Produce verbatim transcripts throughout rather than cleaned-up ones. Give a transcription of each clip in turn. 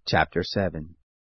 Chapter seven.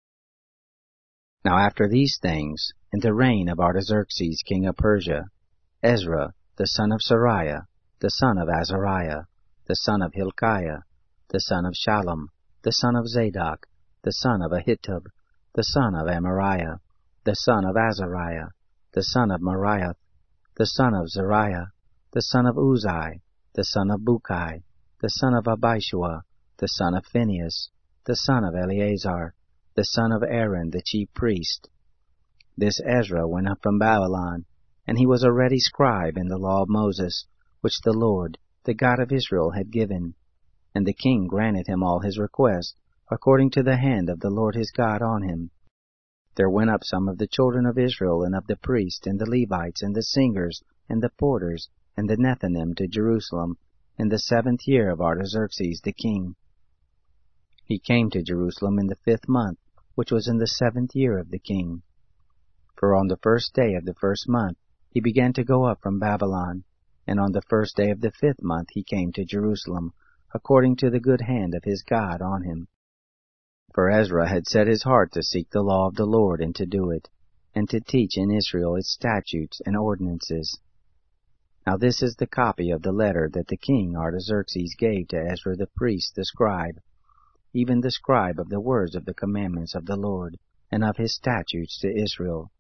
Now after these things, in the reign of Artaxerxes king of Persia, Ezra, the son of Seraiah, the son of Azariah, the son of Hilkiah, the son of Shallum, the son of Zadok, the son of Ahitub, the son of Amariah, the son of Azariah, the son of Meraioth, the son of Zariah, the son of Uzai, the son of Bukai, the son of Abishua, the son of Phinehas, the son of Eleazar, the son of Aaron the chief priest. This Ezra went up from Babylon, and he was a ready scribe in the law of Moses, which the Lord, the God of Israel, had given. And the king granted him all his requests, according to the hand of the Lord his God on him. There went up some of the children of Israel, and of the priests, and the Levites, and the singers, and the porters, and the Nethinim to Jerusalem, in the seventh year of Artaxerxes the king. He came to Jerusalem in the fifth month, which was in the seventh year of the king. For on the first day of the first month he began to go up from Babylon, and on the first day of the fifth month he came to Jerusalem, according to the good hand of his God on him. For Ezra had set his heart to seek the law of the Lord and to do it, and to teach in Israel its statutes and ordinances. Now this is the copy of the letter that the king Artaxerxes gave to Ezra the priest, the scribe, even the scribe of the words of the commandments of the Lord, and of his statutes to Israel.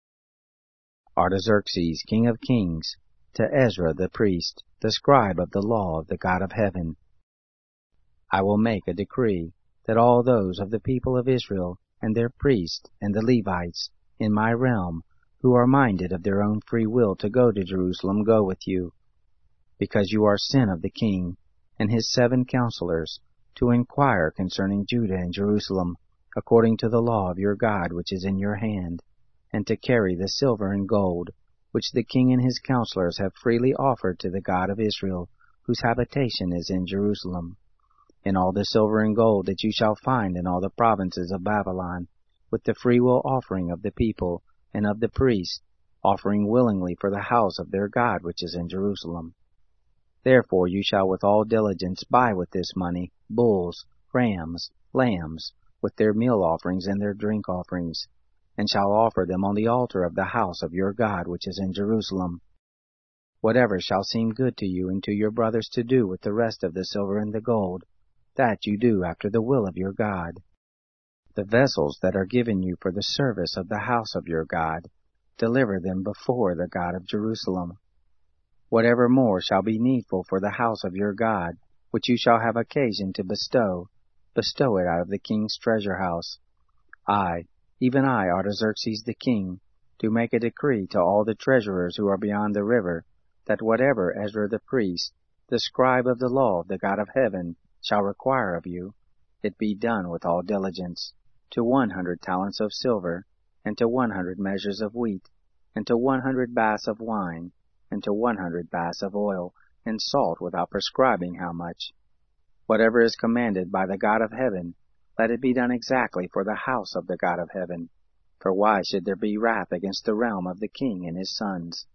Artaxerxes, king of kings, to Ezra the priest, the scribe of the law of the God of heaven. I will make a decree, that all those of the people of Israel, and their priests, and the Levites, in my realm, who are minded of their own free will to go to Jerusalem, go with you, because you are sent of the king, and his seven counselors, to inquire concerning Judah and Jerusalem, according to the law of your God which is in your hand, and to carry the silver and gold, which the king and his counselors have freely offered to the God of Israel, whose habitation is in Jerusalem, and all the silver and gold that you shall find in all the provinces of Babylon, with the freewill offering of the people and of the priests, offering willingly for the house of their God which is in Jerusalem. Therefore you shall with all diligence buy with this money bulls, rams, lambs, with their meal offerings and their drink offerings, and shall offer them on the altar of the house of your God which is in Jerusalem. Whatever shall seem good to you and to your brothers to do with the rest of the silver and the gold, that you do after the will of your God. The vessels that are given you for the service of the house of your God, deliver them before the God of Jerusalem. Whatever more shall be needful for the house of your God, which you shall have occasion to bestow, bestow it out of the king's treasure house. I, even I, Artaxerxes the king, do make a decree to all the treasurers who are beyond the river, that whatever Ezra the priest, the scribe of the law of the God of heaven, shall require of you, it be done with all diligence, to one hundred talents of silver, and to one hundred measures of wheat, and to one hundred baths of wine, and to one hundred baths of oil, and salt without prescribing how much. Whatever is commanded by the God of heaven, let it be done exactly for the house of the God of heaven. For why should there be wrath against the realm of the king and his sons?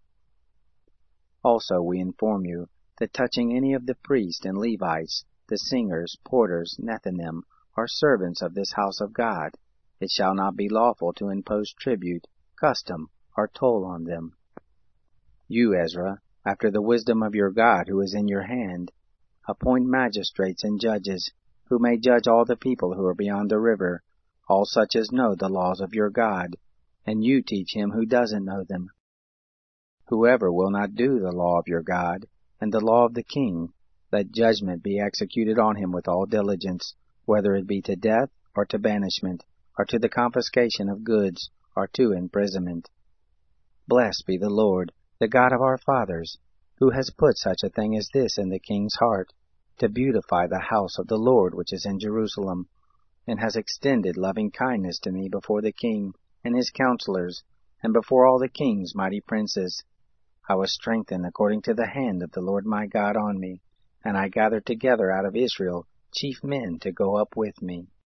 Also we inform you, that touching any of the priests and Levites, the singers, porters, Nethinim, are servants of this house of God, it shall not be lawful to impose tribute, custom, or toll on them. You, Ezra, after the wisdom of your God who is in your hand, appoint magistrates and judges, who may judge all the people who are beyond the river, all such as know the laws of your God, and you teach him who doesn't know them. Whoever will not do the law of your God, and the law of the king, let judgment be executed on him with all diligence, whether it be to death, or to banishment, or to the confiscation of goods, or to imprisonment. Blessed be the Lord, the God of our fathers, who has put such a thing as this in the king's heart, to beautify the house of the Lord which is in Jerusalem, and has extended loving kindness to me before the king and his counselors, and before all the king's mighty princes. I was strengthened according to the hand of the Lord my God on me, and I gathered together out of Israel chief men to go up with me.